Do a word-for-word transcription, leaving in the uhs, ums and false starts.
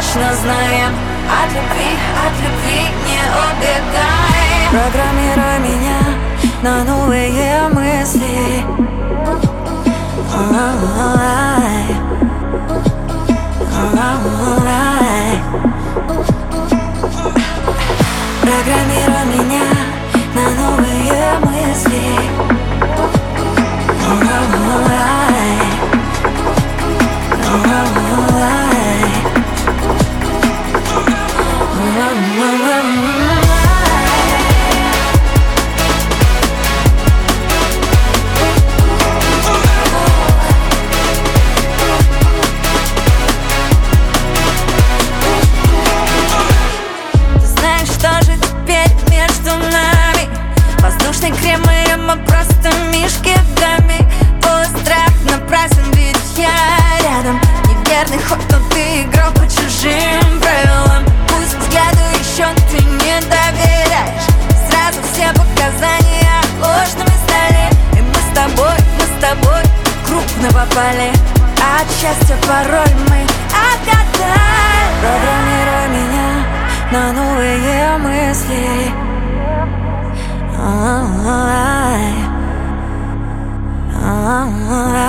точно знаем, от любви, от любви не убегай. Программируй меня на новые мысли. Ай, ай. Программируй меня на новые мысли. Ай, ай. Воздушный крем и мы просто мишки в гамме. Твой страх напрасен, ведь я рядом. Неверный ход, но ты играл по чужим правилам. Пусть взгляду еще ты не доверяешь. Сразу все показания ложными стали. И мы с тобой, мы с тобой крупно попали. От счастья пароль мы отгадали. Программируй меня на новые мысли. Ай, ай, ай.